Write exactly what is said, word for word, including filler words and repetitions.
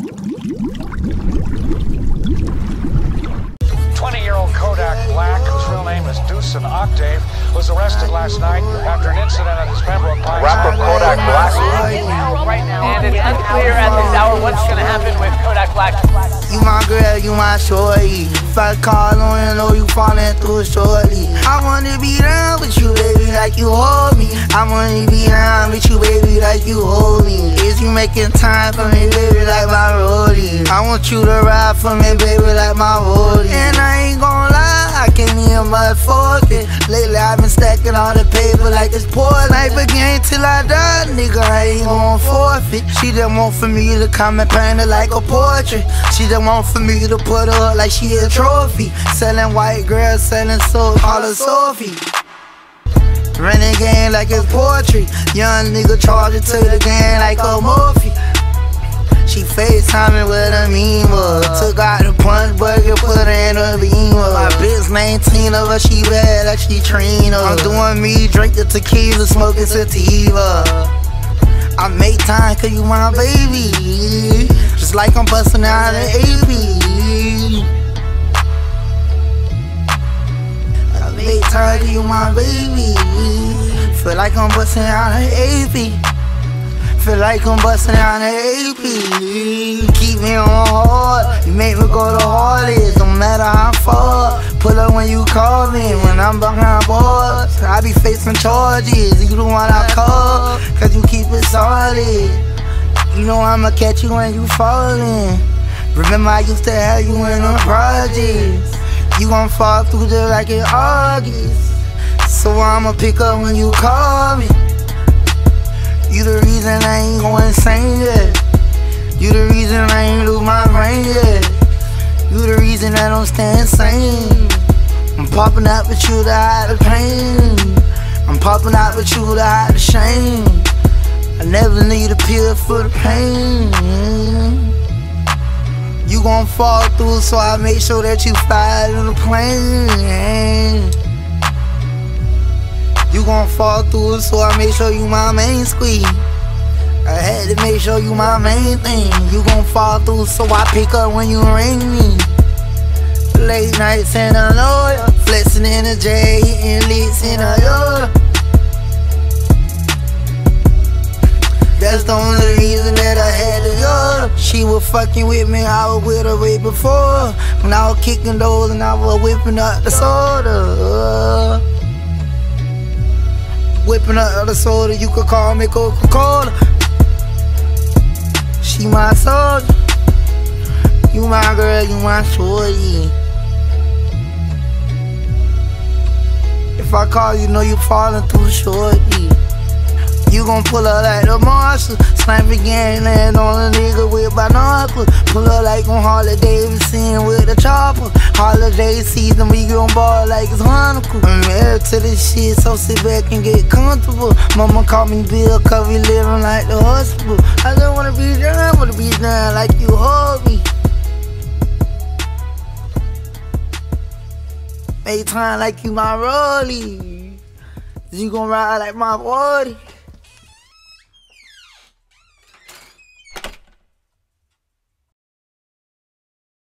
twenty-year-old Kodak Black, whose real name is Deucen Octave, was arrested last night after an incident at his Pembroke Pines. Rapper Kodak Black. Right now, and it's unclear at this hour what's going to happen with Kodak Black. You my girl, you my shorty. If I call on you, know you falling through shortly. I wanna be down with you, baby, like you hold me. I wanna be down with you, baby, like you hold me. Is you making time for me, baby, like my roadie? I want you to ride for me, baby, like my roadie. And I ain't gon' lie, I can't even much forget. Lately I've been stacking all the paper like it's poor. Life again till I die, nigga, I ain't gon' forfeit. She just want for me to come and paint her like a portrait. She just want for me to put her up like she a trophy. Selling white girls, selling soul, call her Sophie. Renegade like it's poetry. Young nigga charge it to the game like a Murphy. She FaceTiming with a meme. Took out the punch bucket, put her in a beamer. My bitch name Tina, but she bad like she Trina. I'm doing me, drink the tequila, smoking sativa. I make time cause you my baby. Just like I'm busting out an A P. I make time cause you my baby. Feel like I'm busting out an A P. Feel like I'm busting out an A P. Keep me on hard, you make me go to hardest. No matter how far, pull up when you call me. When I'm behind bars, I be facing charges. You the one I call, cause you keep it solid. You know I'ma catch you when you falling. Remember I used to have you in the projects. You gon' fall through there like in August. So I'ma pick up when you call me. You the reason I ain't going insane yet. You the reason I ain't lose my brain yet. You the reason I don't stand sane. I'm popping out with you to hide the pain. I'm popping out with you to hide the shame. I never need a pill for the pain. You gon' fall through, so I make sure that you fly in the plane. You gon' fall through, so I make sure you my main squeeze. I had to make sure you my main thing. You gon' fall through, so I pick up when you ring me. Late nights in a lawyer, flexing in a J, hitting licks in a Yoda. That's the only reason that I had to go. She was fucking with me, I was with her way before. When I was kicking doors and I was whipping up the soda. Whipping up the soda, you could call me Coca-Cola. She my soldier. You my girl, you my shorty. If I call you, know you falling through the shorty. You gon' pull up like the Marshall. Snipe again, land on a nigga with binoculars. Pull up like on Harley Davidson with a chopper. Holiday season, we gon' ball like it's Hanukkah. I'm married to this shit, so sit back and get comfortable. Mama call me Bill, cause we living like the hospital. I just wanna be down, wanna be down like you hold me. Make time like you my rollie. You gon' ride like my body.